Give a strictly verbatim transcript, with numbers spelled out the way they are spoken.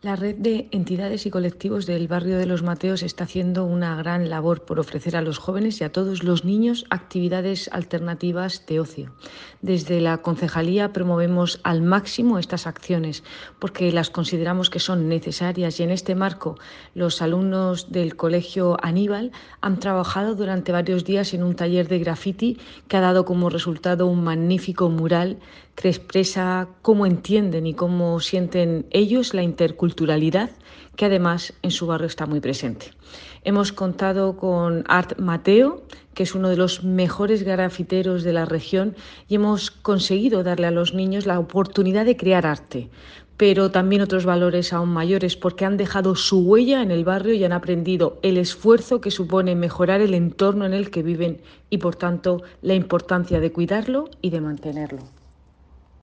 La red de entidades y colectivos del barrio de Los Mateos está haciendo una gran labor por ofrecer a los jóvenes y a todos los niños actividades alternativas de ocio. Desde la concejalía promovemos al máximo estas acciones porque las consideramos que son necesarias y en este marco los alumnos del Colegio Aníbal han trabajado durante varios días en un taller de graffiti que ha dado como resultado un magnífico mural que expresa cómo entienden y cómo sienten ellos la interculturalidad, que además en su barrio está muy presente. Hemos contado con Art Mateo, que es uno de los mejores grafiteros de la región, y hemos conseguido darle a los niños la oportunidad de crear arte, pero también otros valores aún mayores, porque han dejado su huella en el barrio y han aprendido el esfuerzo que supone mejorar el entorno en el que viven y, por tanto, la importancia de cuidarlo y de mantenerlo.